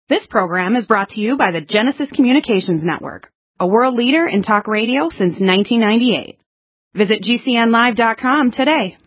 This program is brought to you by the Genesis Communications Network, a world leader in talk radio since 1998. Visit GCNlive.com today.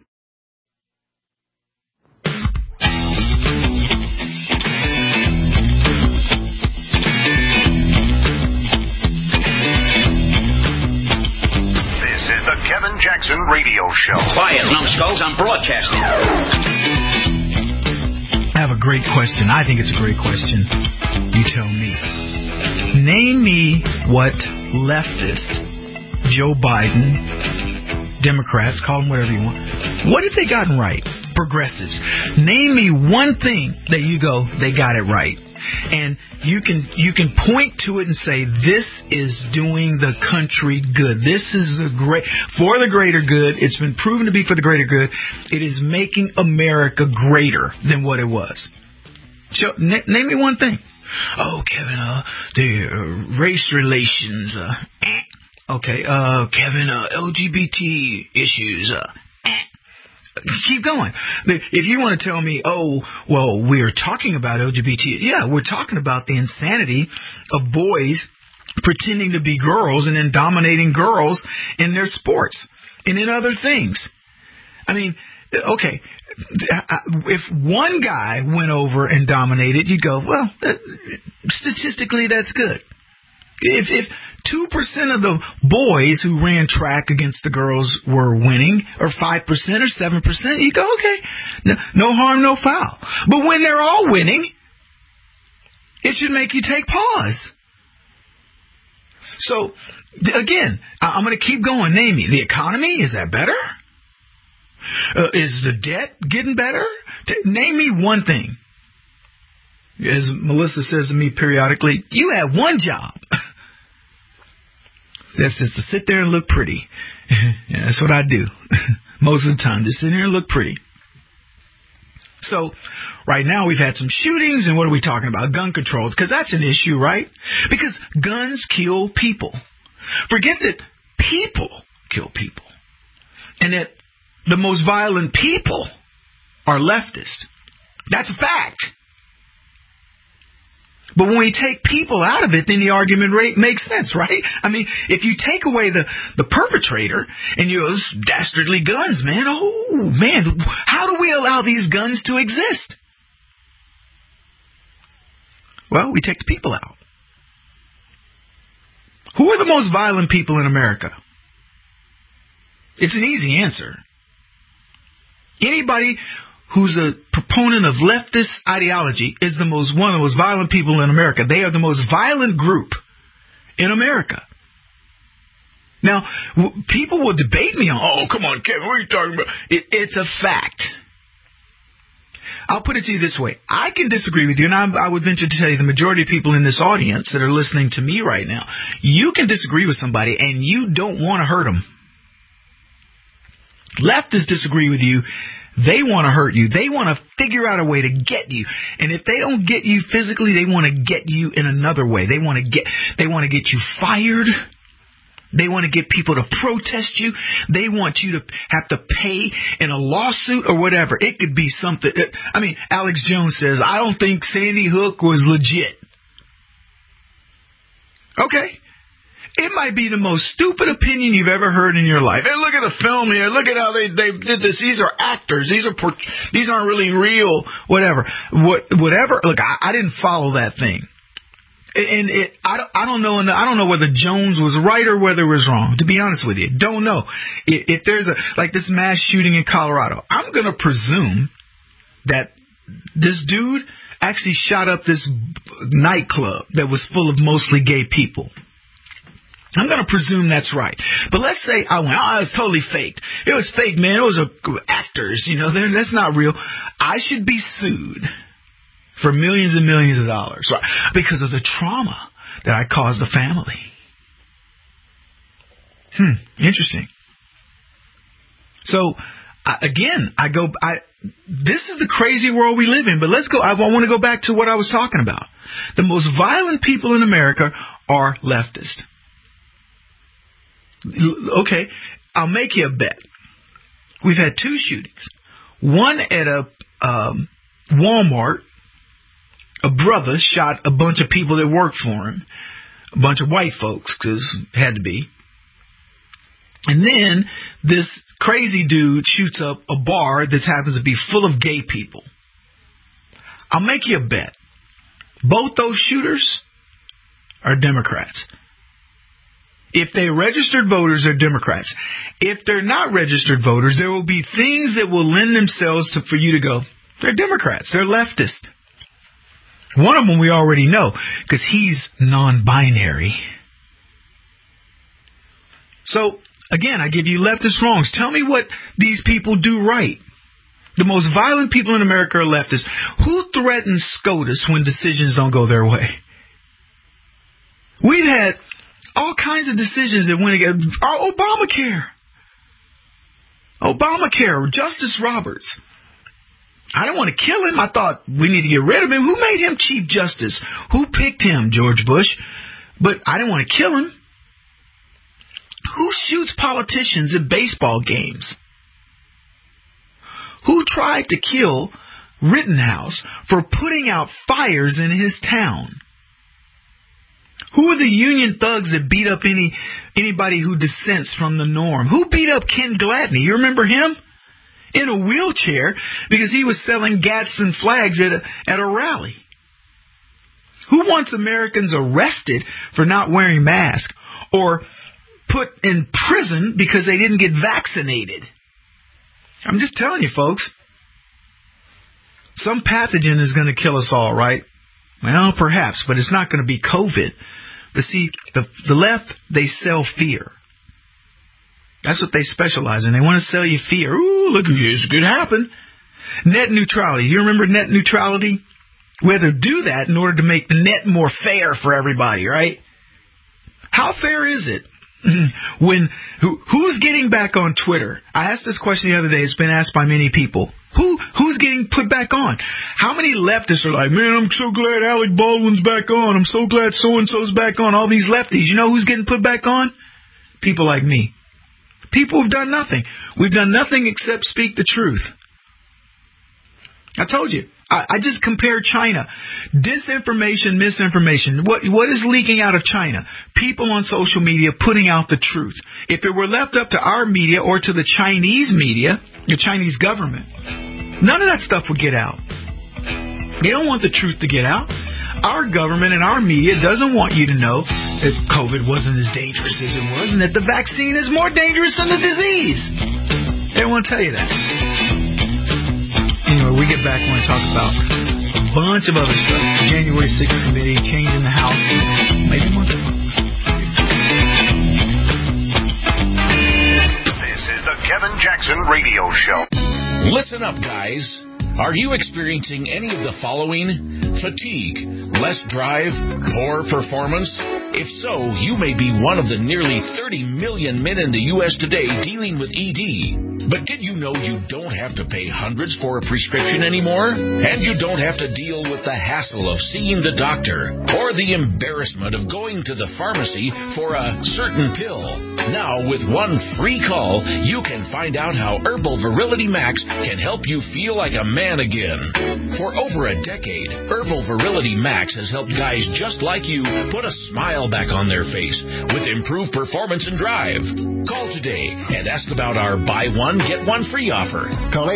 This is the Kevin Jackson Radio Show. Quiet, numbskulls, I'm broadcasting. I have a great question. I think it's a great question. You tell me. Name me what leftist, Joe Biden, Democrats, call them whatever you want. What have they gotten right? Progressives. Name me one thing that you go, they got it right. And you can point to it and say, this is doing the country good. This is for the greater good. It's been proven to be for the greater good. It is making America greater than what it was. So, name me one thing. Oh, Kevin, the race relations. Okay, Kevin, LGBT issues. Keep going. If you want to tell me, oh, well, we're talking about LGBT. Yeah, we're talking about the insanity of boys pretending to be girls and then dominating girls in their sports and in other things. I mean, okay, if one guy went over and dominated, you go, well, statistically, that's good. If 2% of the boys who ran track against the girls were winning, or 5% or 7%, you go, okay, no harm, no foul. But when they're all winning, it should make you take pause. So, again, I'm going to keep going. Name me. The economy, is that better? Is the debt getting better? Name me one thing. As Melissa says to me periodically, you have one job. That's just to sit there and look pretty. Yeah, that's what I do most of the time. Just sit there and look pretty. So right now we've had some shootings, and what are we talking about? Gun control, because that's an issue, right? Because guns kill people. Forget that people kill people, and that the most violent people are leftist. That's a fact. But when we take people out of it, then the argument makes sense, right? I mean, if you take away the perpetrator and you go, dastardly guns, man. Oh, man, how do we allow these guns to exist? Well, we take the people out. Who are the most violent people in America? It's an easy answer. Anybody who's a proponent of leftist ideology is one of the most violent people in America. They are the most violent group in America. Now, people will debate me on, oh, come on, Kevin, what are you talking about? It's a fact. I'll put it to you this way. I can disagree with you, and I would venture to tell you the majority of people in this audience that are listening to me right now, you can disagree with somebody, and you don't want to hurt them. Leftists disagree with you. They want to hurt you. They want to figure out a way to get you. And if they don't get you physically, they want to get you in another way. They want to get you fired. They want to get people to protest you. They want you to have to pay in a lawsuit or whatever. It could be something. I mean, Alex Jones says, I don't think Sandy Hook was legit. Okay. It might be the most stupid opinion you've ever heard in your life. Hey, look at the film here. Look at how they did this. These are actors. These aren't really real. Whatever. Whatever. Look, I didn't follow that thing, and I don't know. I don't know whether Jones was right or whether it was wrong. To be honest with you, don't know. If there's like this mass shooting in Colorado, I'm going to presume that this dude actually shot up this nightclub that was full of mostly gay people. I'm going to presume that's right. But let's say I went, oh, it was totally faked. It was fake, man. It was actors, that's not real. I should be sued for millions and millions of dollars because of the trauma that I caused the family. Interesting. So, again, this is the crazy world we live in, but let's go. I want to go back to what I was talking about. The most violent people in America are leftists. Okay, I'll make you a bet. We've had two shootings. One at a Walmart a brother shot a bunch of people that worked for him, a bunch of white folks, because it had to be. And then this crazy dude shoots up a bar that happens to be full of gay people. I'll make you a bet. Both those shooters are Democrats. If they're registered voters, they're Democrats. If they're not registered voters, there will be things that will lend themselves for you to go, they're Democrats, they're leftist. One of them we already know, because he's non-binary. So, again, I give you leftist wrongs. Tell me what these people do right. The most violent people in America are leftists. Who threatens SCOTUS when decisions don't go their way? We've had all kinds of decisions that went against Obamacare, Justice Roberts. I don't want to kill him. I thought we need to get rid of him. Who made him Chief Justice? Who picked him? George Bush. But I didn't want to kill him. Who shoots politicians at baseball games? Who tried to kill Rittenhouse for putting out fires in his town? Who are the union thugs that beat up anybody who dissents from the norm? Who beat up Ken Gladney? You remember him? In a wheelchair because he was selling Gadsden flags at a rally. Who wants Americans arrested for not wearing masks or put in prison because they didn't get vaccinated? I'm just telling you, folks. Some pathogen is going to kill us all, right? Well, perhaps, but it's not going to be COVID. But see, the left, they sell fear. That's what they specialize in. They want to sell you fear. Ooh, look, this could happen. Net neutrality. You remember net neutrality? We had to do that in order to make the net more fair for everybody, right? How fair is it? Who's getting back on Twitter? I asked this question the other day. It's been asked by many people. Who's getting put back on? How many leftists are like, man, I'm so glad Alec Baldwin's back on. I'm so glad so-and-so's back on. All these lefties. You know who's getting put back on? People like me. People who've done nothing. We've done nothing except speak the truth. I told you. I just compared China. Disinformation, misinformation. What is leaking out of China? People on social media putting out the truth. If it were left up to our media or to the Chinese media, the Chinese government, none of that stuff would get out. They don't want the truth to get out. Our government and our media doesn't want you to know that COVID wasn't as dangerous as it was and that the vaccine is more dangerous than the disease. They don't want to tell you that. Anyway, we get back and want to talk about a bunch of other stuff. January 6th committee, changing the House, maybe more. This is the Kevin Jackson Radio Show. Listen up, guys. Are you experiencing any of the following? Fatigue, less drive, poor performance? If so, you may be one of the nearly 30 million men in the U.S. today dealing with ED. But did you know you don't have to pay hundreds for a prescription anymore? And you don't have to deal with the hassle of seeing the doctor or the embarrassment of going to the pharmacy for a certain pill. Now, with one free call, you can find out how Herbal Virility Max can help you feel like a man again. For over a decade, Herbal Virility Max has helped guys just like you put a smile back on their face with improved performance and drive. Call today and ask about our buy one, get one free offer. Call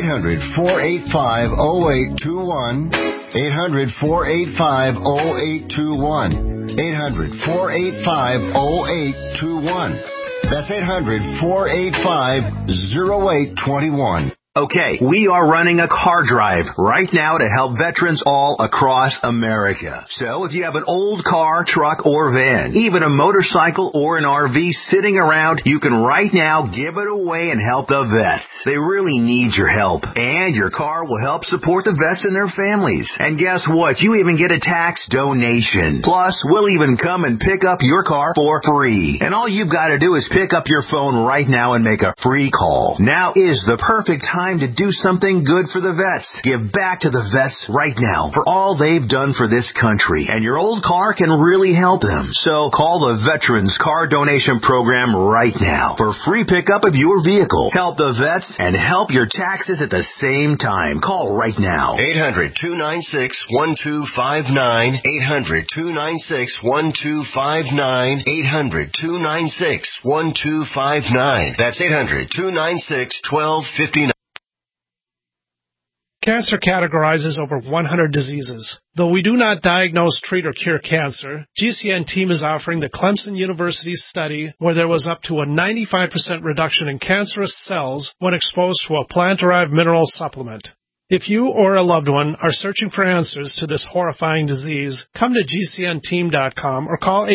800-485-0821. 800-485-0821. 800-485-0821. That's 800-485-0821. Okay, we are running a car drive right now to help veterans all across America. So if you have an old car, truck, or van, even a motorcycle or an RV sitting around, you can right now give it away and help the vets. They really need your help. And your car will help support the vets and their families. And guess what? You even get a tax donation. Plus, we'll even come and pick up your car for free. And all you've got to do is pick up your phone right now and make a free call. Now is the perfect time time to do something good for the vets. Give back to the vets right now for all they've done for this country, and your old car can really help them. So call the Veterans Car Donation Program right now for free pickup of your vehicle. Help the vets and help your taxes at the same time. Call right now. 800-296-1259. 800-296-1259. 800-296-1259. That's 800-296-1259. Cancer categorizes over 100 diseases. Though we do not diagnose, treat, or cure cancer, GCN team is offering the Clemson University study where there was up to a 95% reduction in cancerous cells when exposed to a plant-derived mineral supplement. If you or a loved one are searching for answers to this horrifying disease, come to GCNteam.com or call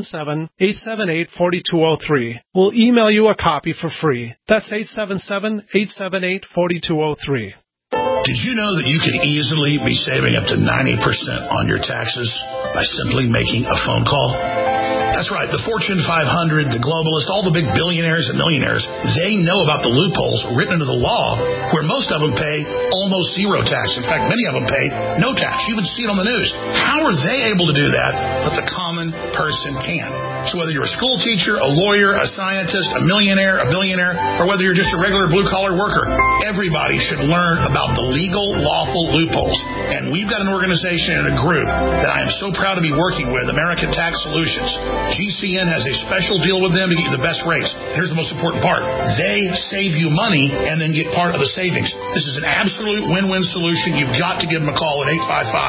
877-878-4203. We'll email you a copy for free. That's 877-878-4203. Did you know that you could easily be saving up to 90% on your taxes by simply making a phone call? That's right. The Fortune 500, the globalists, all the big billionaires and millionaires, they know about the loopholes written into the law where most of them pay almost zero tax. In fact, many of them pay no tax. You even see it on the news. How are they able to do that, but the common person can? So whether you're a school teacher, a lawyer, a scientist, a millionaire, a billionaire, or whether you're just a regular blue-collar worker, everybody should learn about the legal, lawful loopholes. And we've got an organization and a group that I am so proud to be working with, American Tax Solutions. GCN has a special deal with them to get you the best rates. Here's the most important part. They save you money and then get part of the savings. This is an absolute win-win solution. You've got to give them a call at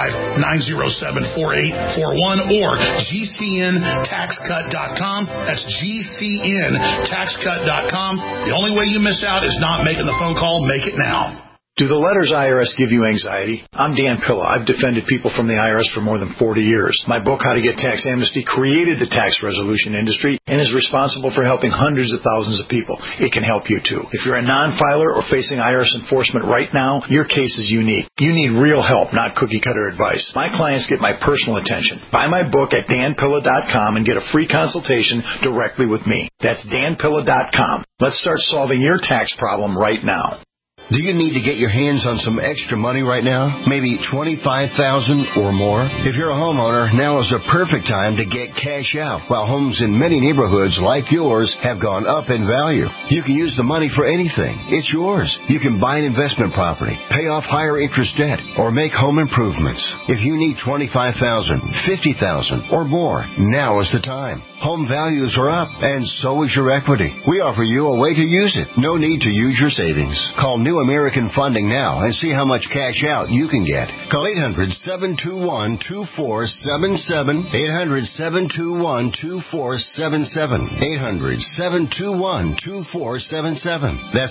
855-907-4841 or GCNTaxCut.com. That's GCNTaxCut.com. The only way you miss out is not making the phone call. Make it now. Do the letters IRS give you anxiety? I'm Dan Pilla. I've defended people from the IRS for more than 40 years. My book, How to Get Tax Amnesty, created the tax resolution industry and is responsible for helping hundreds of thousands of people. It can help you too. If you're a non-filer or facing IRS enforcement right now, your case is unique. You need real help, not cookie-cutter advice. My clients get my personal attention. Buy my book at danpilla.com and get a free consultation directly with me. That's danpilla.com. Let's start solving your tax problem right now. Do you need to get your hands on some extra money right now? Maybe $25,000 or more? If you're a homeowner, now is the perfect time to get cash out. While homes in many neighborhoods like yours have gone up in value, you can use the money for anything. It's yours. You can buy an investment property, pay off higher interest debt, or make home improvements. If you need $25,000, $50,000, or more, now is the time. Home values are up, and so is your equity. We offer you a way to use it. No need to use your savings. Call New American Funding now and see how much cash out you can get. Call 800-721-2477. 800-721-2477. 800-721-2477. That's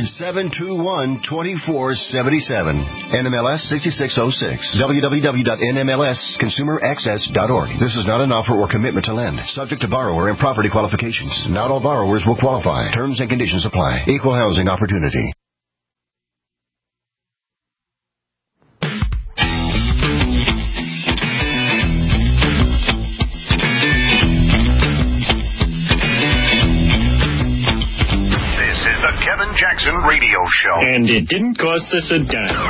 800-721-2477. NMLS 6606. www.nmlsconsumeraccess.org. This is not an offer or commitment to lend. Subject to borrower and property qualifications. Not all borrowers will qualify. Terms and conditions apply. Equal housing opportunity. Kevin Jackson Radio Show. And it didn't cost us a dime.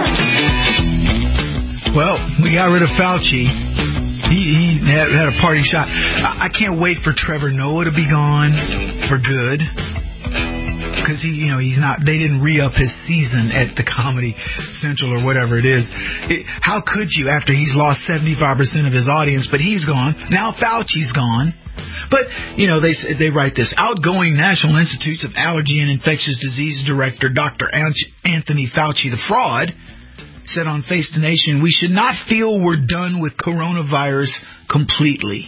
Well, we got rid of Fauci. He had a party shot. I can't wait for Trevor Noah to be gone for good. Because he's not. They didn't re-up his season at the Comedy Central or whatever it is. How could you after he's lost 75% of his audience? But he's gone. Now Fauci's gone. But they write this. Outgoing National Institutes of Allergy and Infectious Disease Director Dr. Anthony Fauci, the fraud, said on Face the Nation, "We should not feel we're done with coronavirus completely."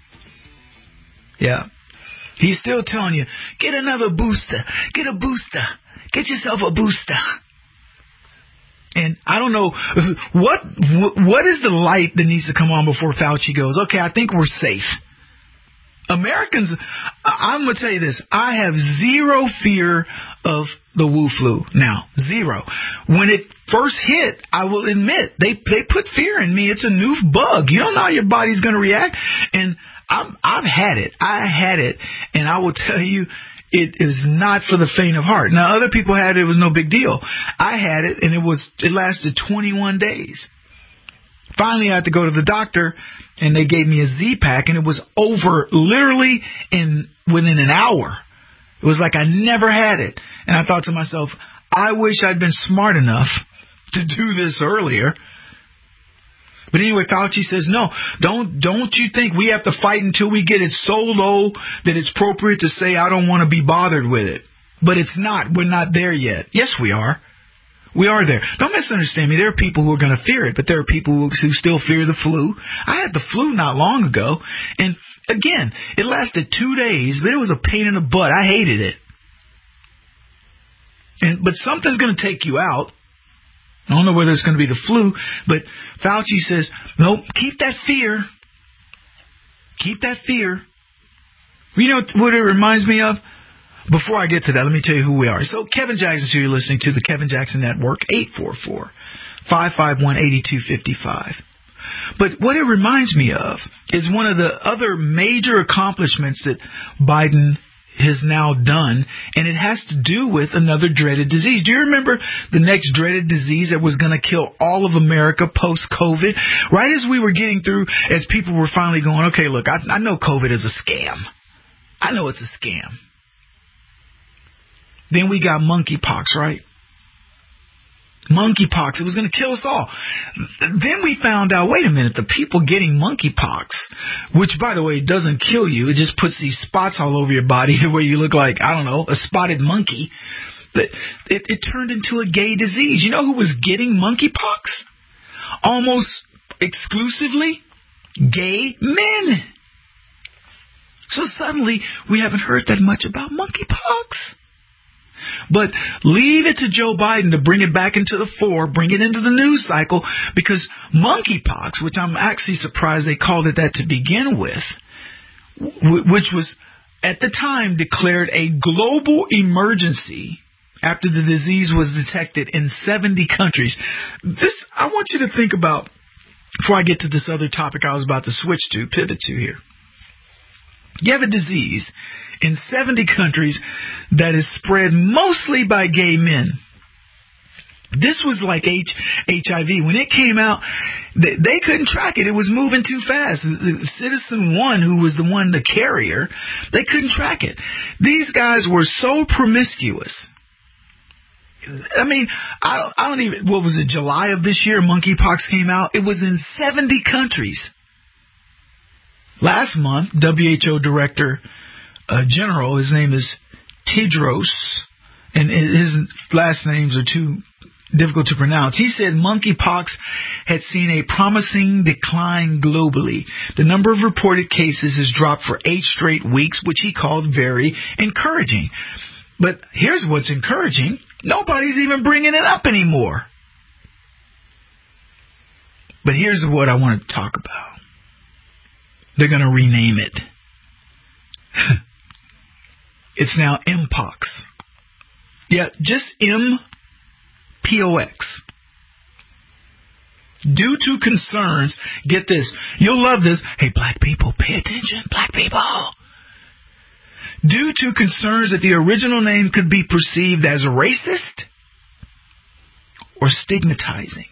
Yeah. He's still telling you, get another booster. Get a booster. Get yourself a booster. And I don't know, what is the light that needs to come on before Fauci goes, okay, I think we're safe. Americans, I'm going to tell you this, I have zero fear of the Wu flu now. Zero. When it first hit, I will admit, they put fear in me. It's a new bug. You don't know how your body's going to react. And I've had it. I had it. And I will tell you, it is not for the faint of heart. Now, other people had it. It was no big deal. I had it, and it lasted 21 days. Finally, I had to go to the doctor, and they gave me a Z-Pack, and it was over literally within an hour. It was like I never had it. And I thought to myself, I wish I'd been smart enough to do this earlier. But anyway, Fauci says, no, don't you think we have to fight until we get it so low that it's appropriate to say I don't want to be bothered with it. But it's not. We're not there yet. Yes, we are. We are there. Don't misunderstand me. There are people who are going to fear it, but there are people who still fear the flu. I had the flu not long ago, and again, it lasted 2 days, but it was a pain in the butt. I hated it. But something's going to take you out. I don't know whether it's going to be the flu, but Fauci says, no, keep that fear. Keep that fear. You know what it reminds me of? Before I get to that, let me tell you who we are. So Kevin Jackson's here. You're listening to the Kevin Jackson Network, 844-551-8255. But what it reminds me of is one of the other major accomplishments that Biden has now done, and it has to do with another dreaded disease. Do you remember the next dreaded disease that was going to kill all of America post-COVID? Right as we were getting through, as people were finally going, okay, look, I know COVID is a scam. I know it's a scam. Then we got monkeypox, right? Monkeypox, it was going to kill us all. Then we found out, wait a minute, the people getting monkeypox, which, by the way, doesn't kill you. It just puts these spots all over your body where you look like, I don't know, a spotted monkey. But it turned into a gay disease. You know who was getting monkeypox? Almost exclusively gay men. So suddenly, we haven't heard that much about monkeypox. But leave it to Joe Biden to bring it back into the fore, bring it into the news cycle, because monkeypox, which I'm actually surprised they called it that to begin with, which was at the time declared a global emergency after the disease was detected in 70 countries. I want you to think about, before I get to this other topic I was about to pivot to here. You have a disease in 70 countries that is spread mostly by gay men. This was like HIV. When it came out, they couldn't track it. It was moving too fast. Citizen 1, who was the carrier, they couldn't track it. These guys were so promiscuous. I mean, I don't even, what was it, July of this year, monkeypox came out? It was in 70 countries. Last month, WHO Director General, his name is Tedros, and his last names are too difficult to pronounce. He said monkeypox had seen a promising decline globally. The number of reported cases has dropped for 8 straight weeks, which he called very encouraging. But here's what's encouraging. Nobody's even bringing it up anymore. But here's what I want to talk about. They're going to rename it. It's now Mpox. Yeah, just MPOX. Due to concerns, get this, you'll love this. Hey, black people, pay attention, black people. Due to concerns that the original name could be perceived as racist or stigmatizing.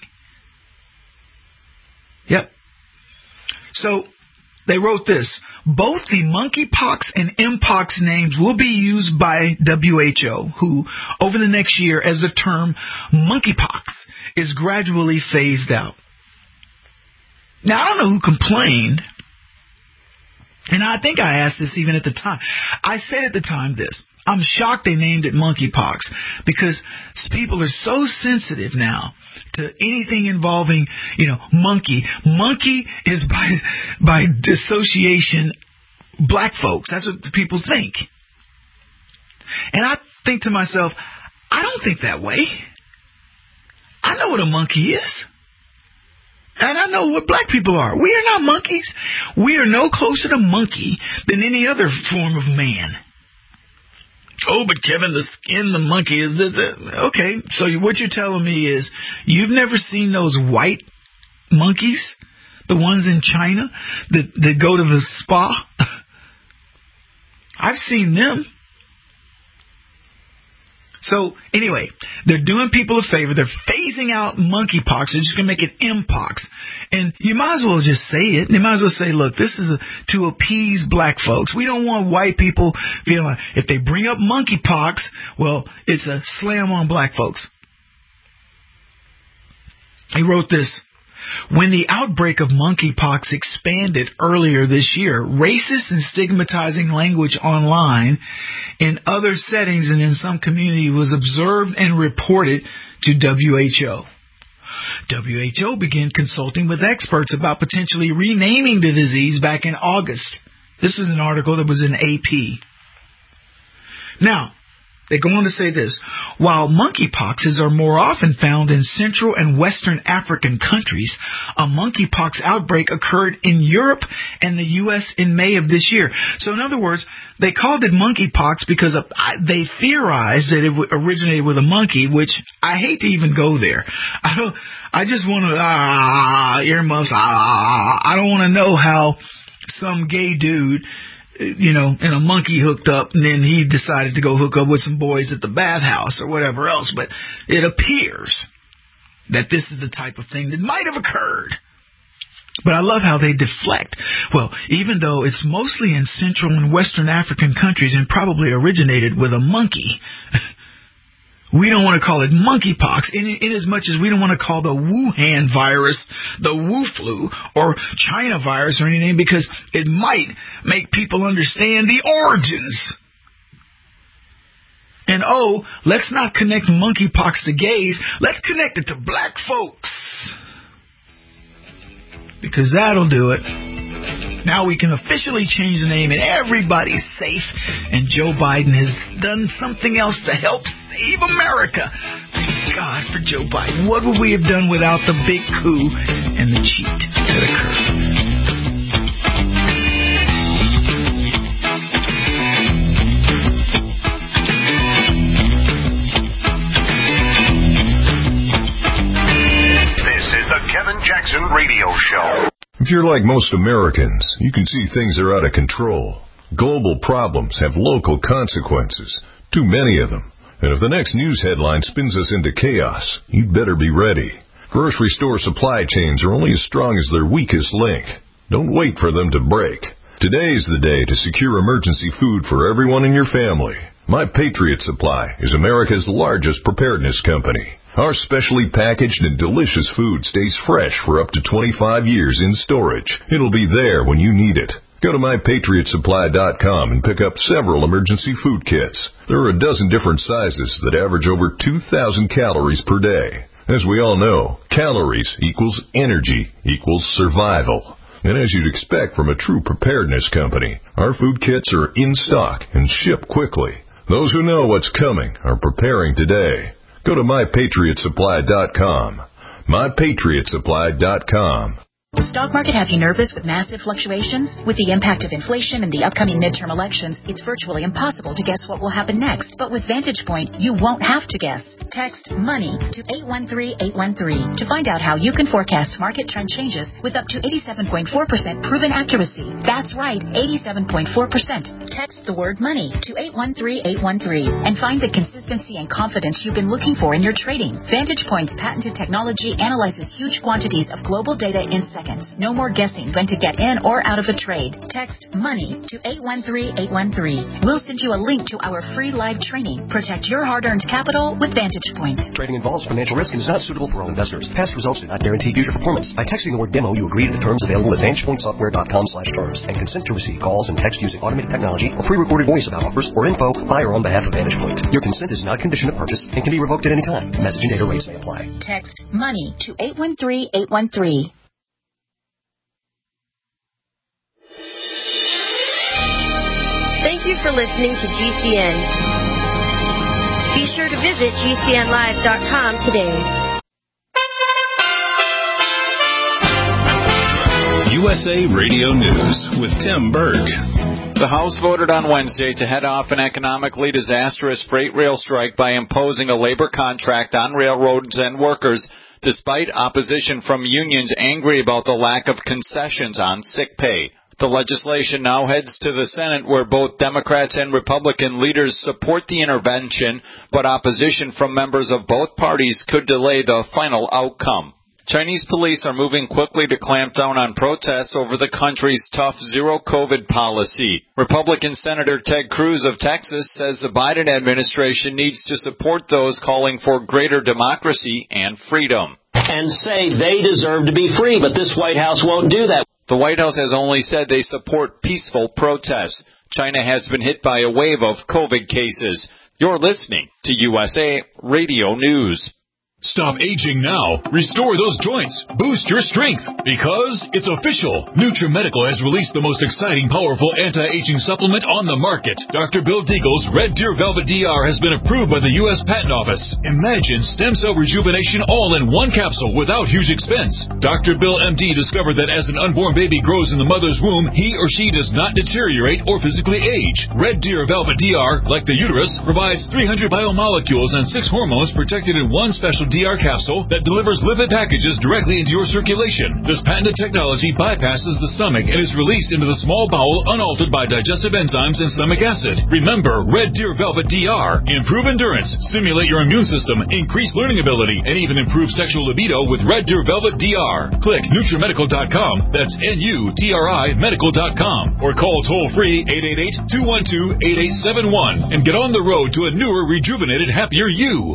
Yep. So, they wrote this. Both the monkeypox and Mpox names will be used by WHO, who, over the next year, as the term monkeypox is gradually phased out. Now, I don't know who complained, and I think I asked this even at the time. I said at the time this. I'm shocked they named it monkeypox because people are so sensitive now to anything involving, monkey. Monkey is by dissociation black folks. That's what people think. And I think to myself, I don't think that way. I know what a monkey is. And I know what black people are. We are not monkeys. We are no closer to monkey than any other form of man. Oh, but Kevin, the skin, the monkey is okay. So what you're telling me is you've never seen those white monkeys, the ones in China that go to the spa? I've seen them. So, anyway, they're doing people a favor. They're phasing out monkeypox. They're just going to make it mpox. And you might as well just say it. They might as well say, look, this is to appease black folks. We don't want white people feeling like if they bring up monkeypox, well, it's a slam on black folks. He wrote this. When the outbreak of monkeypox expanded earlier this year, racist and stigmatizing language online in other settings and in some community was observed and reported to WHO. WHO began consulting with experts about potentially renaming the disease back in August. This was an article that was in AP. Now, they go on to say this. While monkeypoxes are more often found in Central and Western African countries, a monkeypox outbreak occurred in Europe and the U.S. in May of this year. So in other words, they called it monkeypox because they theorized that it originated with a monkey, which I hate to even go there. I just want to, earmuffs, I don't want to know how some gay dude, and a monkey hooked up, and then he decided to go hook up with some boys at the bathhouse or whatever else. But it appears that this is the type of thing that might have occurred. But I love how they deflect. Well, even though it's mostly in Central and Western African countries and probably originated with a monkey, we don't want to call it monkeypox in as much as we don't want to call the Wuhan virus the Wu flu or China virus or anything, because it might make people understand the origins. And let's not connect monkeypox to gays. Let's connect it to black folks, because that'll do it. Now we can officially change the name and everybody's safe. And Joe Biden has done something else to help save America. Thank God for Joe Biden. What would we have done without the big coup and the cheat that occurred? This is the Kevin Jackson Radio Show. If you're like most Americans, you can see things are out of control. Global problems have local consequences, too many of them. And if the next news headline spins us into chaos, you'd better be ready. Grocery store supply chains are only as strong as their weakest link. Don't wait for them to break. Today is the day to secure emergency food for everyone in your family. My Patriot Supply is America's largest preparedness company. Our specially packaged and delicious food stays fresh for up to 25 years in storage. It'll be there when you need it. Go to MyPatriotSupply.com and pick up several emergency food kits. There are a dozen different sizes that average over 2,000 calories per day. As we all know, calories equals energy equals survival. And as you'd expect from a true preparedness company, our food kits are in stock and ship quickly. Those who know what's coming are preparing today. Go to MyPatriotSupply.com. MyPatriotSupply.com. The stock market have you nervous with massive fluctuations? With the impact of inflation and the upcoming midterm elections, it's virtually impossible to guess what will happen next. But with Vantage Point, you won't have to guess. Text MONEY to 813-813 to find out how you can forecast market trend changes with up to 87.4% proven accuracy. That's right, 87.4%. Text the word MONEY to 813-813 and find the consistency and confidence you've been looking for in your trading. Vantage Point's patented technology analyzes huge quantities of global data in seconds. No more guessing when to get in or out of a trade. Text MONEY to 813-813. We'll send you a link to our free live training. Protect your hard-earned capital with Vantage Point. Trading involves financial risk and is not suitable for all investors. Past results do not guarantee future performance. By texting the word demo, you agree to the terms available at VantagePointSoftware.com/terms and consent to receive calls and text using automated technology or pre-recorded voice about offers or info by or on behalf of Vantage Point. Your consent is not a condition of purchase and can be revoked at any time. Message and data rates may apply. Text MONEY to 813-813. Thank you for listening to GCN. Be sure to visit GCNlive.com today. USA Radio News with Tim Berg. The House voted on Wednesday to head off an economically disastrous freight rail strike by imposing a labor contract on railroads and workers, despite opposition from unions angry about the lack of concessions on sick pay. The legislation now heads to the Senate, where both Democrats and Republican leaders support the intervention, but opposition from members of both parties could delay the final outcome. Chinese police are moving quickly to clamp down on protests over the country's tough zero-COVID policy. Republican Senator Ted Cruz of Texas says the Biden administration needs to support those calling for greater democracy and freedom. And say they deserve to be free, but this White House won't do that. The White House has only said they support peaceful protests. China has been hit by a wave of COVID cases. You're listening to USA Radio News. Stop aging now. Restore those joints. Boost your strength. Because it's official. NutriMedical has released the most exciting, powerful anti-aging supplement on the market. Dr. Bill Deagle's Red Deer Velvet DR has been approved by the U.S. Patent Office. Imagine stem cell rejuvenation all in one capsule without huge expense. Dr. Bill MD discovered that as an unborn baby grows in the mother's womb, he or she does not deteriorate or physically age. Red Deer Velvet DR, like the uterus, provides 300 biomolecules and 6 hormones protected in one special DR capsule that delivers lipid packages directly into your circulation. This patented technology bypasses the stomach and is released into the small bowel unaltered by digestive enzymes and stomach acid. Remember, Red Deer Velvet DR. Improve endurance, stimulate your immune system, increase learning ability, and even improve sexual libido with Red Deer Velvet DR. Click NutriMedical.com, that's NUTRI Medical.com, or call toll-free 888-212-8871 and get on the road to a newer, rejuvenated, happier you.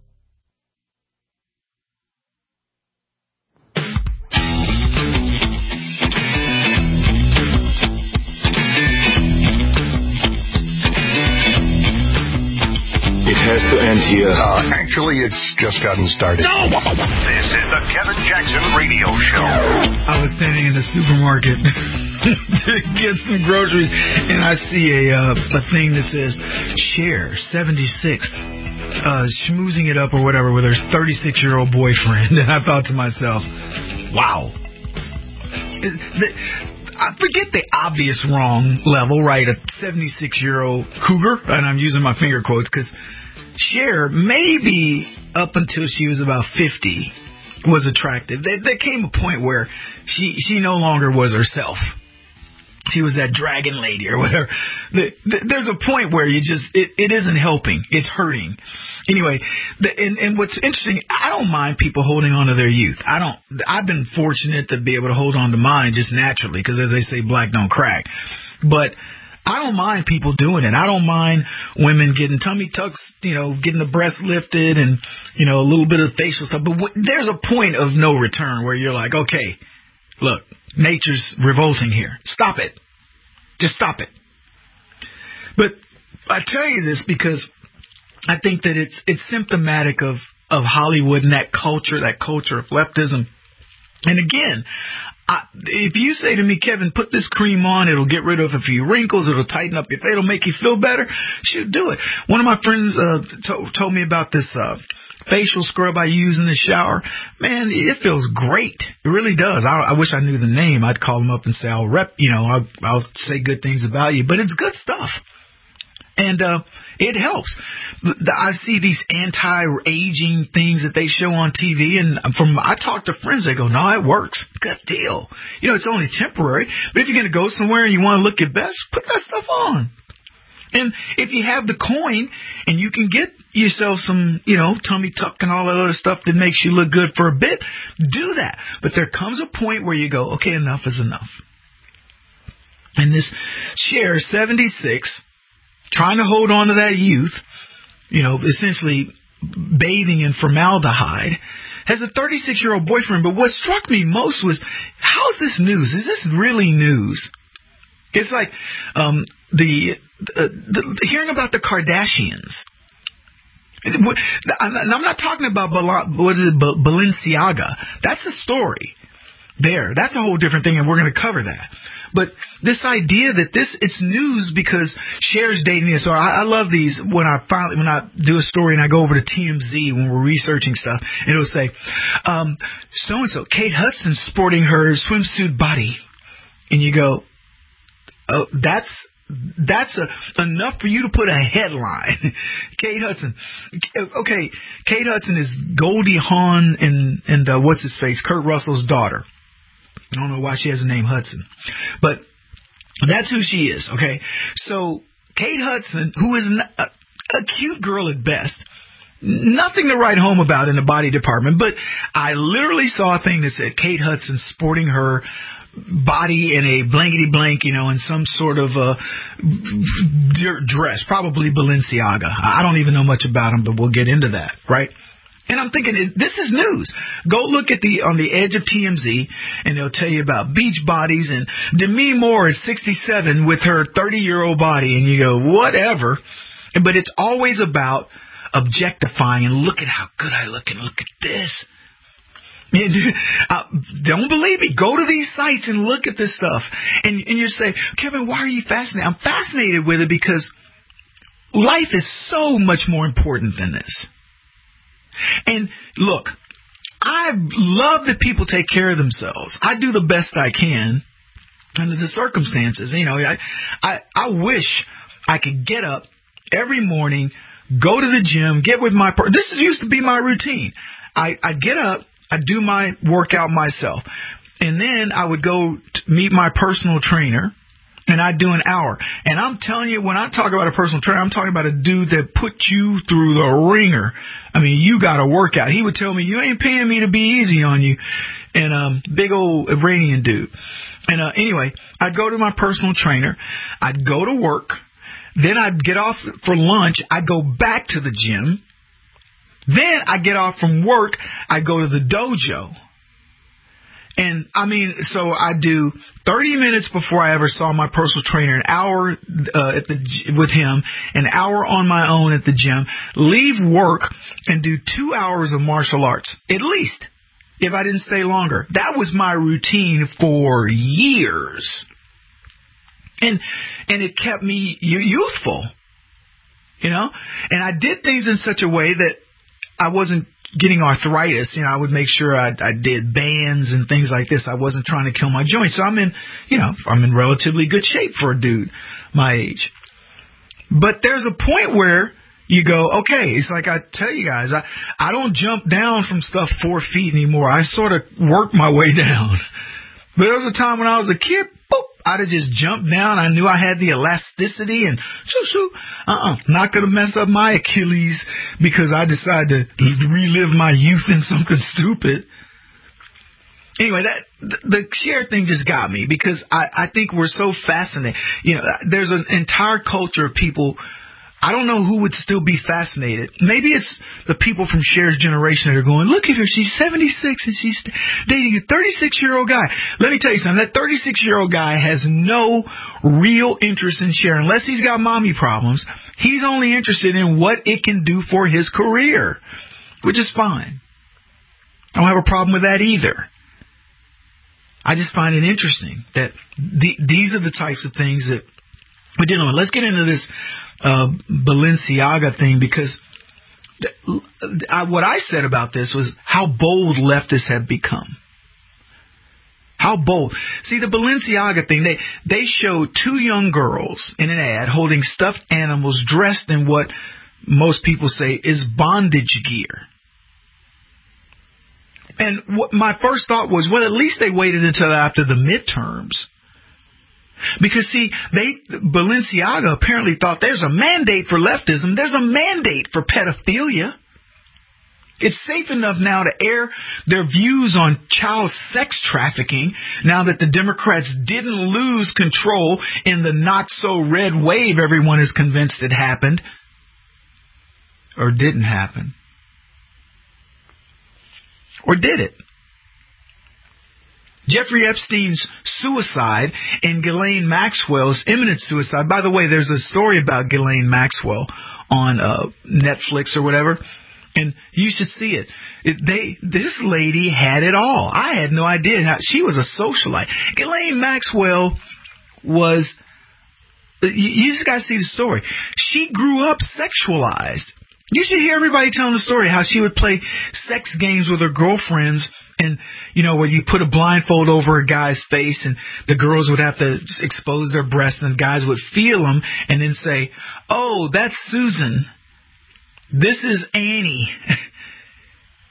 It has to end here. Actually, it's just gotten started. No! This is the Kevin Jackson Radio Show. I was standing in the supermarket to get some groceries, and I see a thing that says, Cher, 76, schmoozing it up or whatever with her 36-year-old boyfriend. And I thought to myself, wow. I forget the obvious wrong level, right? A 76-year-old cougar, and I'm using my finger quotes because Cher, maybe up until she was about 50, was attractive. There came a point where she no longer was herself. She was that dragon lady or whatever. There's a point where you just, it isn't helping. It's hurting. Anyway, and what's interesting, I don't mind people holding on to their youth. I've been fortunate to be able to hold on to mine just naturally because, as they say, black don't crack. But I don't mind people doing it. I don't mind women getting tummy tucks, getting the breast lifted and, a little bit of facial stuff. But there's a point of no return where you're like, okay, look, nature's revolting here. Stop it. Just stop it. But I tell you this because I think that it's symptomatic of Hollywood and that culture of leftism. And again, if you say to me, Kevin, put this cream on, it'll get rid of a few wrinkles, it'll tighten up your face, it'll make you feel better, shoot, do it. One of my friends told me about this facial scrub I use in the shower. Man, it feels great. It really does. I wish I knew the name. I'd call them up and say, I'll say good things about you. But it's good stuff. And it helps. I see these anti-aging things that they show on TV, and I talk to friends, they go, no, it works. Good deal. It's only temporary, but if you're going to go somewhere and you want to look your best, put that stuff on. And if you have the coin and you can get yourself some, tummy tuck and all that other stuff that makes you look good for a bit, do that. But there comes a point where you go, okay, enough is enough. And this Cher, 76, trying to hold on to that youth, essentially bathing in formaldehyde, has a 36-year-old boyfriend. But what struck me most was, how is this news? Is this really news? It's like hearing about the Kardashians. And I'm not talking about Balenciaga. That's a story there. That's a whole different thing, and we're going to cover that. But this idea that it's news because Cher's dating this, or I love these when I do a story and I go over to TMZ when we're researching stuff, and it'll say, so and so, Kate Hudson sporting her swimsuit body, and you go, oh, that's enough for you to put a headline. Kate Hudson. Okay, Kate Hudson is Goldie Hawn and what's his face, Kurt Russell's daughter. I don't know why she has the name Hudson. But That's who she is, okay? So Kate Hudson, who is a cute girl at best, nothing to write home about in the body department, but I literally saw a thing that said Kate Hudson sporting her body in a blankety-blank, in some sort of dress, probably Balenciaga. I don't even know much about them, but we'll get into that, right? And I'm thinking, this is news. Go look at on the edge of TMZ, and they'll tell you about beach bodies and Demi Moore is 67 with her 30-year-old body, and you go, whatever. But it's always about objectifying and look at how good I look and look at this. Don't believe me. Go to these sites and look at this stuff. And you say, Kevin, why are you fascinated? I'm fascinated with it because life is so much more important than this. And look, I love that people take care of themselves. I do the best I can under the circumstances. I wish I could get up every morning, go to the gym, get with this used to be my routine. I get up, I do my workout myself, and then I would go meet my personal trainer, and I'd do an hour. And I'm telling you, when I talk about a personal trainer, I'm talking about a dude that put you through the ringer. I mean, you got to work out. He would tell me, you ain't paying me to be easy on you. And big old Iranian dude. And anyway, I'd go to my personal trainer. I'd go to work. Then I'd get off for lunch. I'd go back to the gym. Then I get off from work. I go to the dojo. And, so I do 30 minutes before I ever saw my personal trainer, an hour with him, an hour on my own at the gym, leave work, and do 2 hours of martial arts, at least, if I didn't stay longer. That was my routine for years. And it kept me youthful, And I did things in such a way that I wasn't getting arthritis. I would make sure I did bands and things like this. I wasn't trying to kill my joints. So I'm in relatively good shape for a dude my age. But there's a point where you go, okay, it's like I tell you guys, I don't jump down from stuff 4 feet anymore. I sort of work my way down. But there was a time when I was a kid, boop, I'd have just jumped down. I knew I had the elasticity and not going to mess up my Achilles because I decided to relive my youth in something stupid. Anyway, the share thing just got me because I think we're so fascinated. There's an entire culture of people. I don't know who would still be fascinated. Maybe it's the people from Cher's generation that are going, look at her, she's 76 and she's dating a 36-year-old guy. Let me tell you something, that 36-year-old guy has no real interest in Cher. Unless he's got mommy problems, he's only interested in what it can do for his career, which is fine. I don't have a problem with that either. I just find it interesting that these are the types of things that we're dealing with. Let's get into this Balenciaga thing because what I said about this was how bold leftists have become. How bold. See, the Balenciaga thing, they showed 2 young girls in an ad holding stuffed animals dressed in what most people say is bondage gear. And my first thought was, well, at least they waited until after the midterms. Because, see, Balenciaga apparently thought there's a mandate for leftism. There's a mandate for pedophilia. It's safe enough now to air their views on child sex trafficking now that the Democrats didn't lose control in the not-so-red wave everyone is convinced it happened. Or didn't happen. Or did it? Jeffrey Epstein's suicide and Ghislaine Maxwell's imminent suicide. By the way, there's a story about Ghislaine Maxwell on Netflix or whatever, and you should see it. This lady had it all. I had no idea how she was a socialite. Ghislaine Maxwell was. You just got to see the story. She grew up sexualized. You should hear everybody telling the story how she would play sex games with her girlfriends. And, where you put a blindfold over a guy's face and the girls would have to expose their breasts and the guys would feel them and then say, oh, that's Susan. This is Annie.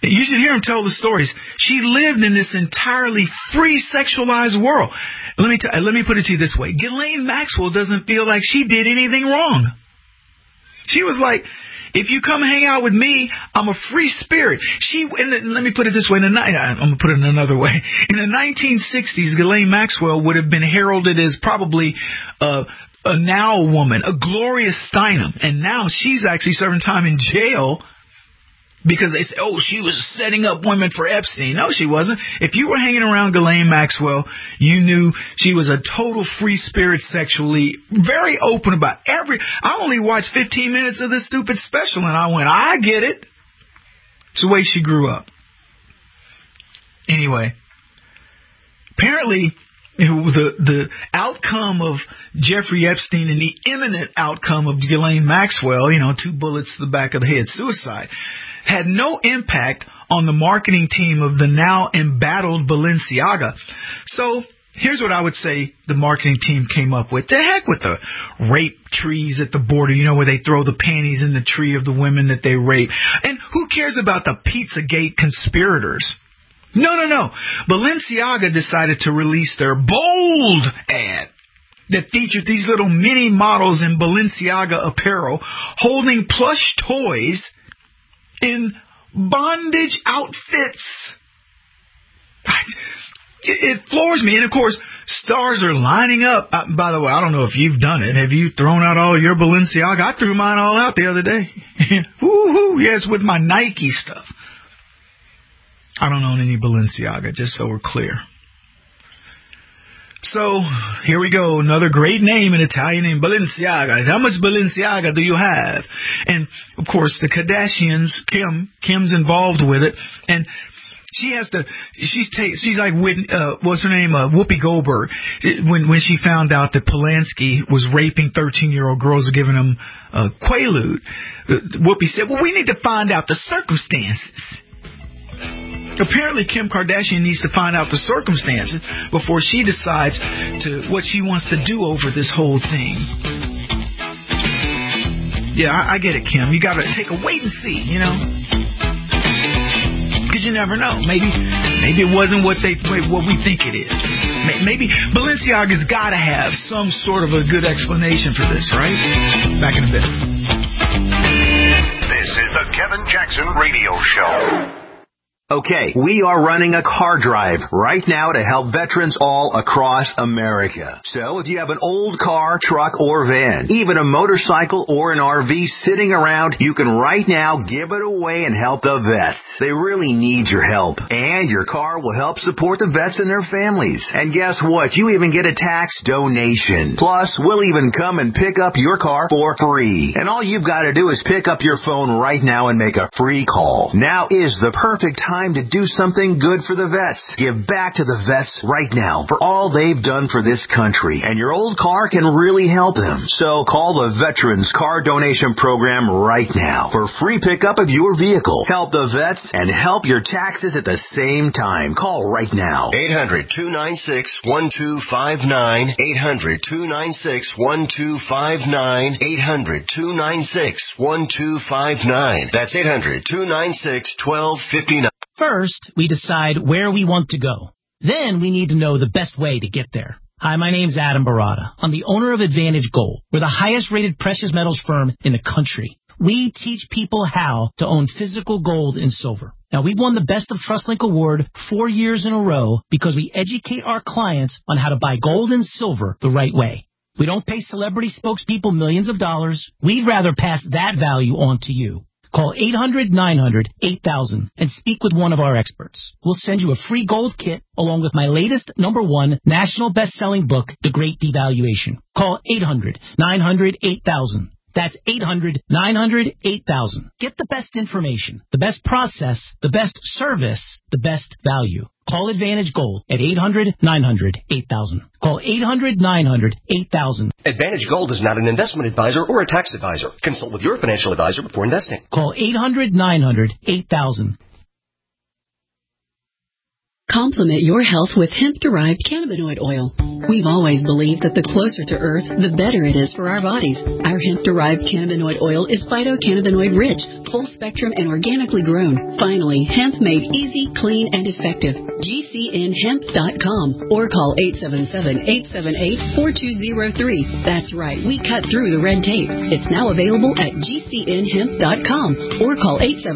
You should hear him tell the stories. She lived in this entirely free sexualized world. Let me put it to you this way. Ghislaine Maxwell doesn't feel like she did anything wrong. She was like, if you come hang out with me, I'm a free spirit. Let me put it this way. I'm going to put it in another way. In the 1960s, Ghislaine Maxwell would have been heralded as probably a now woman, a Gloria Steinem. And now she's actually serving time in jail because they say, oh, she was setting up women for Epstein. No, she wasn't. If you were hanging around Ghislaine Maxwell, you knew she was a total free spirit sexually, very open about I only watched 15 minutes of this stupid special, and I went, I get it. It's the way she grew up. Anyway, apparently the outcome of Jeffrey Epstein and the imminent outcome of Ghislaine Maxwell, 2 bullets to the back of the head, suicide, had no impact on the marketing team of the now embattled Balenciaga. So here's what I would say the marketing team came up with. The heck with the rape trees at the border, where they throw the panties in the tree of the women that they rape. And who cares about the Pizzagate conspirators? No. Balenciaga decided to release their bold ad that featured these little mini models in Balenciaga apparel holding plush toys in bondage outfits. It floors me. And, of course, stars are lining up. By the way, I don't know if you've done it. Have you thrown out all your Balenciaga? I threw mine all out the other day. Woo-hoo. Yes, with my Nike stuff. I don't own any Balenciaga, just so we're clear. So, here we go. Another great name in Italian name, Balenciaga. How much Balenciaga do you have? And, of course, the Kardashians, Kim's involved with it. And she's like, what's her name? Whoopi Goldberg. When she found out that Polanski was raping 13-year-old girls and giving them Quaalude, Whoopi said, well, we need to find out the circumstances. Apparently, Kim Kardashian needs to find out the circumstances before she decides what she wants to do over this whole thing. Yeah, I get it, Kim. You got to take a wait and see, because you never know. Maybe it wasn't what we think it is. Maybe Balenciaga's got to have some sort of a good explanation for this, right? Back in a bit. This is the Kevin Jackson Radio Show. Okay, we are running a car drive right now to help veterans all across America. So if you have an old car, truck, or van, even a motorcycle or an RV sitting around, you can right now give it away and help the vets. They really need your help. And your car will help support the vets and their families. And guess what? You even get a tax donation. Plus, we'll even come and pick up your car for free. And all you've got to do is pick up your phone right now and make a free call. Now is the perfect time to do something good for the vets. Give back to the vets right now for all they've done for this country. And your old car can really help them. So call the Veterans Car Donation Program right now for free pickup of your vehicle. Help the vets and help your taxes at the same time. Call right now. 800-296-1259. 800-296-1259. 800-296-1259. That's 800-296-1259. First, we decide where we want to go. Then we need to know the best way to get there. Hi, my name's Adam Barada. I'm the owner of Advantage Gold. We're the highest rated precious metals firm in the country. We teach people how to own physical gold and silver. Now, we've won the Best of TrustLink Award 4 years in a row because we educate our clients on how to buy gold and silver the right way. We don't pay celebrity spokespeople millions of dollars. We'd rather pass that value on to you. Call 800-900-8000 and speak with one of our experts. We'll send you a free gold kit along with my latest #1 national best-selling book, The Great Devaluation. Call 800-900-8000. That's 800-900-8000. Get the best information, the best process, the best service, the best value. Call Advantage Gold at 800-900-8000. Call 800-900-8000. Advantage Gold is not an investment advisor or a tax advisor. Consult with your financial advisor before investing. Call 800-900-8000. Complement your health with hemp-derived cannabinoid oil. We've always believed that the closer to Earth, the better it is for our bodies. Our hemp-derived cannabinoid oil is phytocannabinoid-rich, full-spectrum, and organically grown. Finally, hemp made easy, clean, and effective. GCNhemp.com or call 877-878-4203. That's right, we cut through the red tape. It's now available at GCNhemp.com or call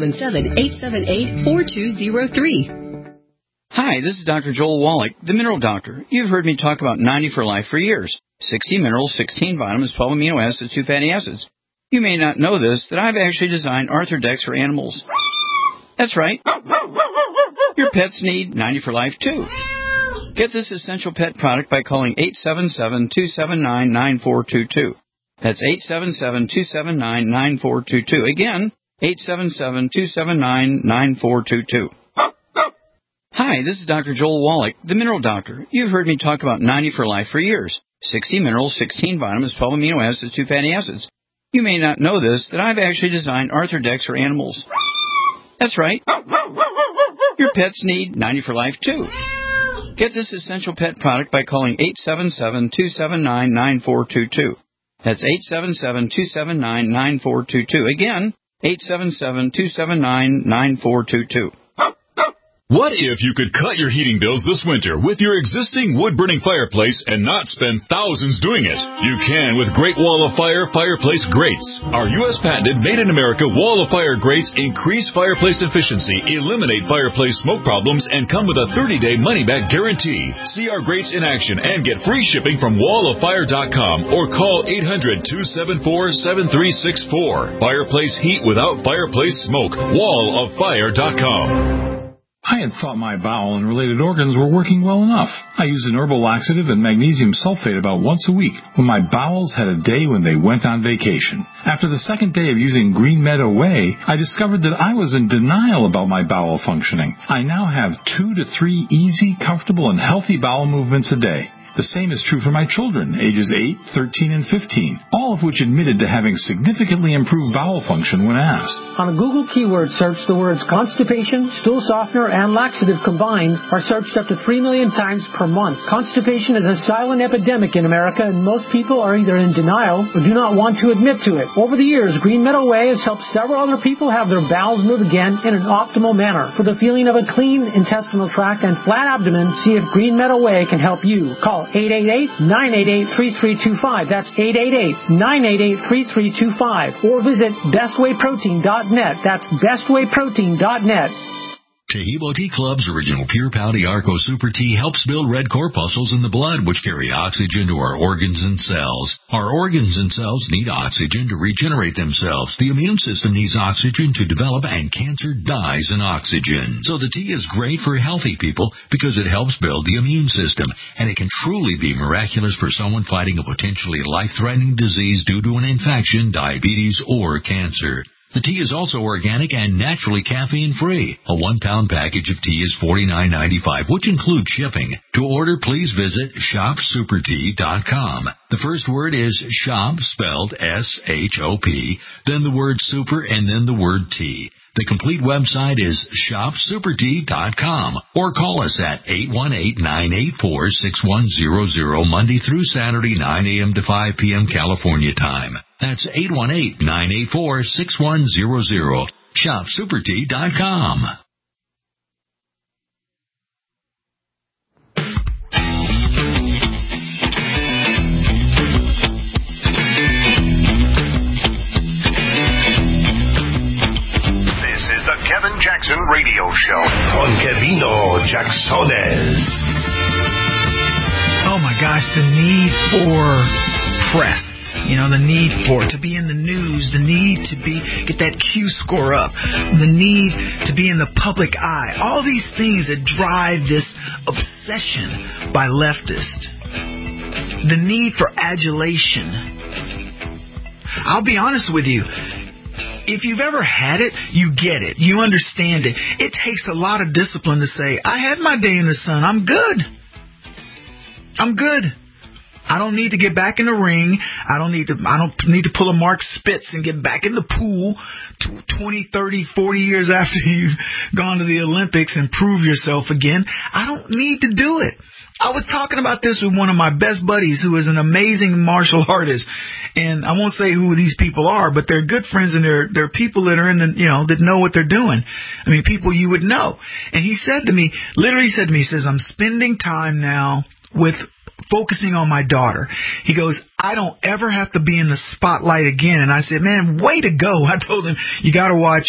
877-878-4203. Hi, this is Dr. Joel Wallach, the Mineral Doctor. You've heard me talk about 90 for Life for years. 60 minerals, 16 vitamins, 12 amino acids, 2 fatty acids. You may not know this, that I've actually designed Arthrodex for animals. That's right. Your pets need 90 for Life, too. Get this essential pet product by calling 877-279-9422. That's 877-279-9422. Again, 877-279-9422. Hi, this is Dr. Joel Wallach, the Mineral Doctor. You've heard me talk about 90 for Life for years. 60 minerals, 16 vitamins, 12 amino acids, 2 fatty acids. You may not know this, that I've actually designed Arthrodex for animals. That's right. Your pets need 90 for Life, too. Get this essential pet product by calling 877-279-9422. That's 877-279-9422. Again, 877-279-9422. What if you could cut your heating bills this winter with your existing wood-burning fireplace and not spend thousands doing it? You can with Great Wall of Fire fireplace grates. Our U.S. patented made-in-America Wall of Fire grates increase fireplace efficiency, eliminate fireplace smoke problems, and come with a 30-day money-back guarantee. See our grates in action and get free shipping from walloffire.com or call 800-274-7364. Fireplace heat without fireplace smoke. walloffire.com. I had thought my bowel and related organs were working well enough. I used an herbal laxative and magnesium sulfate about once a week when my bowels had a day when they went on vacation. After the second day of using Green Meadow Way, I discovered that I was in denial about my bowel functioning. I now have 2 to 3 easy, comfortable, and healthy bowel movements a day. The same is true for my children, ages 8, 13, and 15, all of which admitted to having significantly improved bowel function when asked. On a Google keyword search, the words constipation, stool softener, and laxative combined are searched up to 3 million times per month. Constipation is a silent epidemic in America, and most people are either in denial or do not want to admit to it. Over the years, Green Meadow Way has helped several other people have their bowels move again in an optimal manner. For the feeling of a clean intestinal tract and flat abdomen, see if Green Meadow Way can help you. Call 888-988-3325. That's 888-988-3325. Or visit bestwayprotein.net. That's bestwayprotein.net. Tahibo Tea Club's original Pure Pouty Arco Super Tea helps build red corpuscles in the blood, which carry oxygen to our organs and cells. Our organs and cells need oxygen to regenerate themselves. The immune system needs oxygen to develop, and cancer dies in oxygen. So the tea is great for healthy people because it helps build the immune system, and it can truly be miraculous for someone fighting a potentially life-threatening disease due to an infection, diabetes, or cancer. The tea is also organic and naturally caffeine-free. A 1-pound package of tea is $49.95, which includes shipping. To order, please visit shopsupertea.com. The first word is shop, spelled S-H-O-P, then the word super, and then the word tea. The complete website is shopsupertea.com, or call us at 818-984-6100 Monday through Saturday, 9 a.m. to 5 p.m. California time. That's 818-984-6100. shopsupertea.com. Kevin Jackson Radio Show on Kevino Jacksones. Oh my gosh, the need for press. You know, the need for it to be in the news, the need to get that Q score up, the need to be in the public eye. All these things that drive this obsession by leftists. The need for adulation. I'll be honest with you. If you've ever had it, you get it. You understand it. It takes a lot of discipline to say, I had my day in the sun. I'm good. I'm good. I don't need to get back in the ring. I don't need to pull a Mark Spitz and get back in the pool 20, 30, 40 years after you've gone to the Olympics and prove yourself again. I don't need to do it. I was talking about this with one of my best buddies who is an amazing martial artist. And I won't say who these people are, but they're good friends and they're people that are in the, that know what they're doing. I mean, people you would know. And he said to me, he says, I'm spending time now with focusing on my daughter. He goes, I don't ever have to be in the spotlight again. And I said, man, way to go. I told him, you got to watch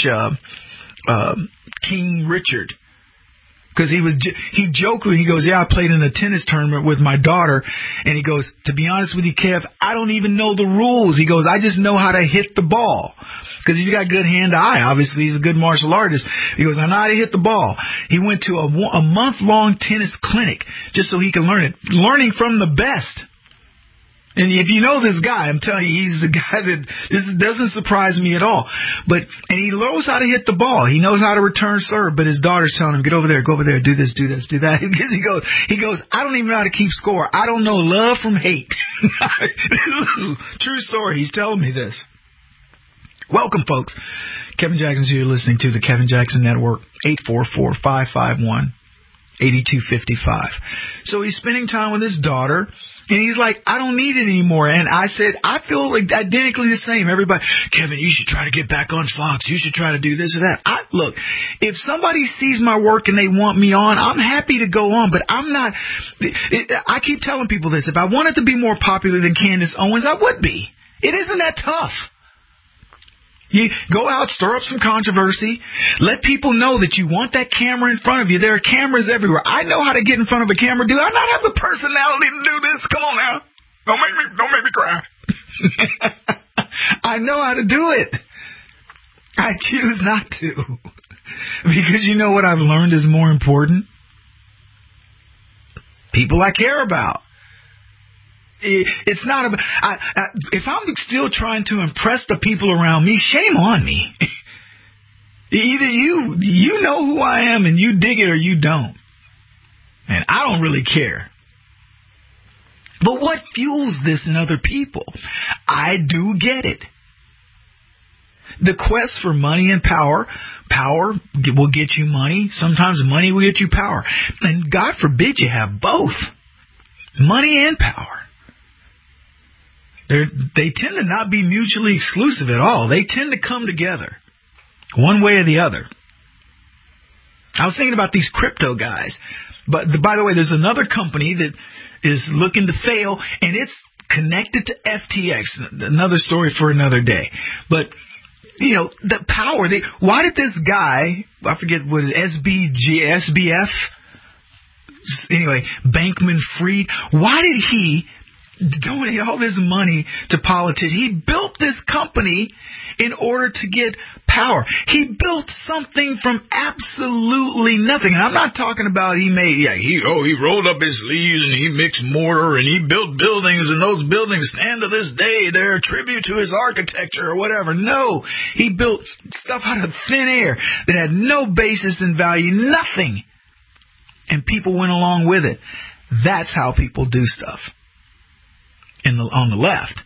King Richard. Because he joked with me. He goes, yeah, I played in a tennis tournament with my daughter. And he goes, to be honest with you, Kev, I don't even know the rules. He goes, I just know how to hit the ball. Because he's got good hand-eye. Obviously, he's a good martial artist. He goes, I know how to hit the ball. He went to a month-long tennis clinic just so he could learn it. Learning from the best. And if you know this guy, I'm telling you, he's the guy that this doesn't surprise me at all. And he knows how to hit the ball. He knows how to return serve. But his daughter's telling him, get over there, go over there, do this, do that. Because he goes, I don't even know how to keep score. I don't know love from hate. This is a true story. He's telling me this. Welcome, folks. Kevin Jackson's here listening to the Kevin Jackson Network, 844-551-8255. So he's spending time with his daughter. And he's like, I don't need it anymore. And I said, I feel like identically the same. Everybody, Kevin, you should try to get back on Fox. You should try to do this or that. Look, if somebody sees my work and they want me on, I'm happy to go on. But I'm not. I keep telling people this. If I wanted to be more popular than Candace Owens, I would be. It isn't that tough. You go out, stir up some controversy, let people know that you want that camera in front of you. There are cameras everywhere. I know how to get in front of a camera. Do I not have the personality to do this? Come on now. Don't make me cry. I know how to do it. I choose not to. Because you know what I've learned is more important? People I care about. It's not about. If I'm still trying to impress the people around me, shame on me. Either you know who I am and you dig it or you don't. And I don't really care. But what fuels this in other people? I do get it. The quest for money and power will get you money. Sometimes money will get you power. And God forbid you have both. Money and power. They tend to not be mutually exclusive at all. They tend to come together, one way or the other. I was thinking about these crypto guys. But by the way, there's another company that is looking to fail, and it's connected to FTX. Another story for another day. But, the power. Why did this guy, I forget what it is, SBF? Anyway, Bankman-Fried. Why did he donate all this money to politicians? He built this company in order to get power. He built something from absolutely nothing. And I'm not talking about he rolled up his sleeves and he mixed mortar and he built buildings, and those buildings stand to this day. They're a tribute to his architecture or whatever. No, he built stuff out of thin air that had no basis in value, nothing. And people went along with it. That's how people do stuff. On the left.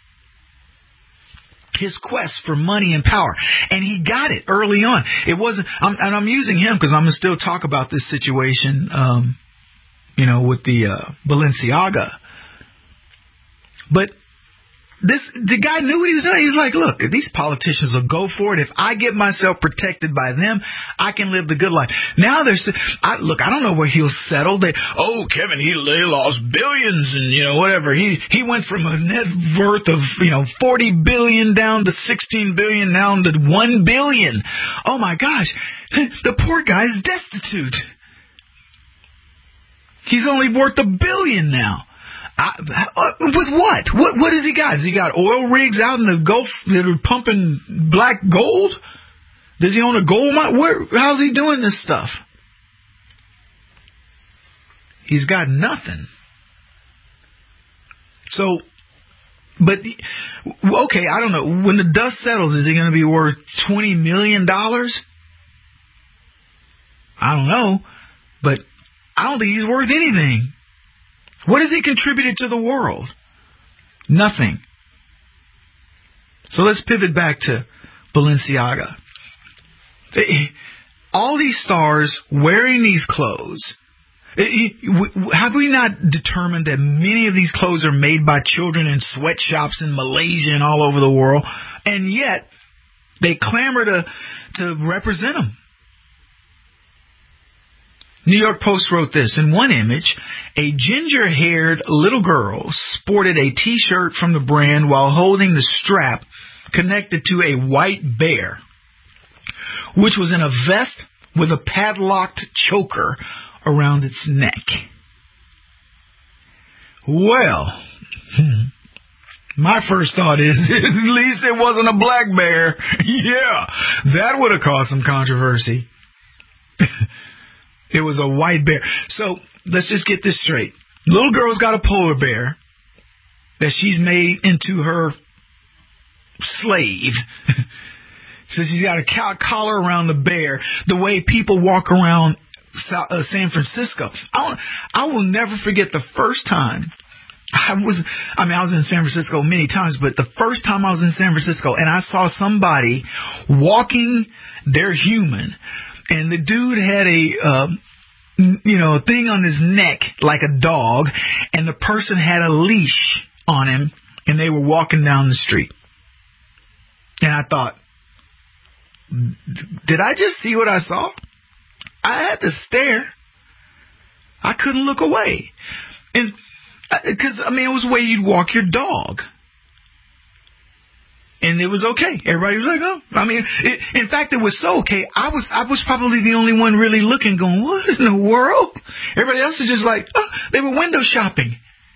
His quest for money and power. And he got it early on. It wasn't, and I'm using him because I'm going to still talk about this situation, with the Balenciaga. But the guy knew what he was doing. He's like, look, these politicians will go for it. If I get myself protected by them, I can live the good life. Now I don't know where he'll settle. Kevin, he lost billions and, whatever. He went from a net worth of, $40 billion down to $16 billion, down to $1 billion. Oh my gosh. The poor guy's destitute. He's only worth $1 billion now. With what? What has he got? Has he got oil rigs out in the Gulf that are pumping black gold? Does he own a gold mine? How's he doing this stuff? He's got nothing. So, but, okay, I don't know. When the dust settles, is he going to be worth $20 million? I don't know. But I don't think he's worth anything. What has he contributed to the world? Nothing. So let's pivot back to Balenciaga. All these stars wearing these clothes. Have we not determined that many of these clothes are made by children in sweatshops in Malaysia and all over the world, and yet they clamor to represent them? New York Post wrote this. In one image, a ginger-haired little girl sported a T-shirt from the brand while holding the strap connected to a white bear, which was in a vest with a padlocked choker around its neck. Well, my first thought is, at least it wasn't a black bear. Yeah, that would have caused some controversy. It was a white bear. So let's just get this straight. Little girl's got a polar bear that she's made into her slave. So she's got a collar around the bear, the way people walk around San Francisco. I will never forget the first time I was in San Francisco many times, but the first time I was in San Francisco and I saw somebody walking their human, and the dude had a thing on his neck like a dog, and the person had a leash on him, and they were walking down the street. And I thought, did I just see what I saw? I had to stare. I couldn't look away. And because, it was the way you'd walk your dog. And it was okay. Everybody was like, oh. In fact, it was so okay. I was probably the only one really looking, going, what in the world? Everybody else is just like, oh, they were window shopping.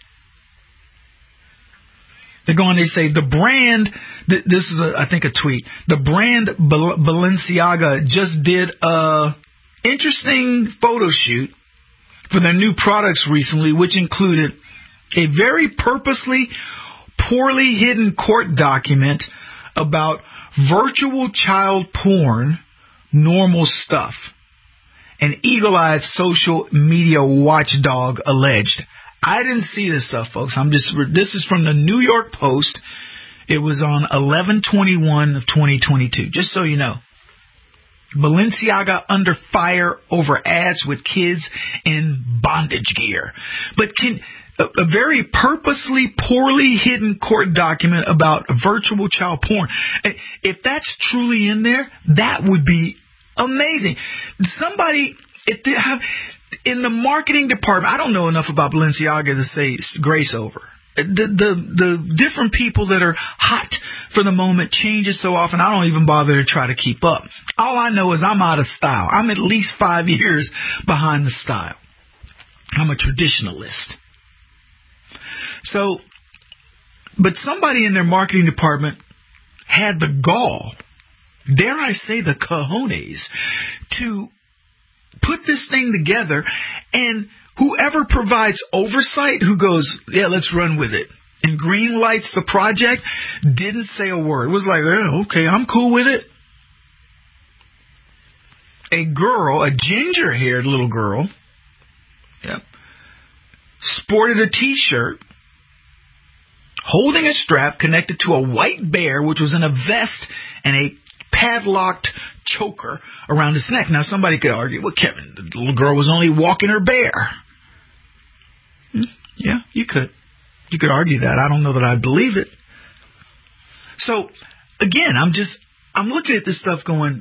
They go on, they say, the brand, this is, I think, a tweet. The brand Balenciaga just did a interesting photo shoot for their new products recently, which included a very purposely poorly hidden court document about virtual child porn, normal stuff. An eagle-eyed social media watchdog alleged. I didn't see this stuff, folks. This is from the New York Post. It was on 11/21 of 2022. Just so you know. Balenciaga under fire over ads with kids in bondage gear. But a very purposely poorly hidden court document about virtual child porn. If that's truly in there, that would be amazing. Somebody in the marketing department, I don't know enough about Balenciaga to say grace over. The different people that are hot for the moment changes so often, I don't even bother to try to keep up. All I know is I'm out of style. I'm at least 5 years behind the style. I'm a traditionalist. So, but somebody in their marketing department had the gall, dare I say the cojones, to put this thing together, and whoever provides oversight, who goes, yeah, let's run with it, and green lights the project, didn't say a word. It was like, okay, I'm cool with it. A girl, a ginger-haired little girl, sported a T-shirt holding a strap connected to a white bear, which was in a vest and a padlocked choker around his neck. Now, somebody could argue, well, Kevin, the little girl was only walking her bear. Yeah, you could. You could argue that. I don't know that I believe it. So, again, I'm looking at this stuff going,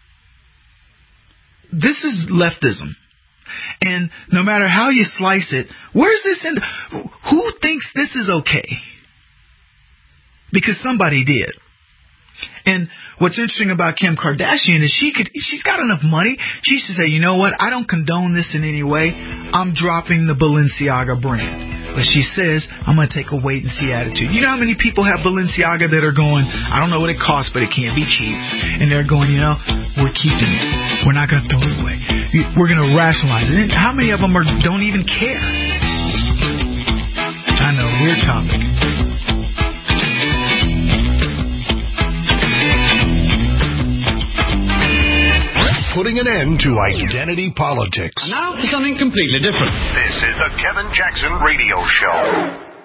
this is leftism. And no matter how you slice it, where's this in? Who thinks this is okay? Because somebody did. And what's interesting about Kim Kardashian is she's got enough money. She should say, you know what? I don't condone this in any way. I'm dropping the Balenciaga brand. But she says, I'm going to take a wait-and-see attitude. You know how many people have Balenciaga that are going, I don't know what it costs, but it can't be cheap. And they're going, we're keeping it. We're not going to throw it away. We're going to rationalize it. And how many of them don't even care? I know, weird topic. Putting putting an end to identity politics. And now for something completely different. This is the Kevin Jackson Radio Show.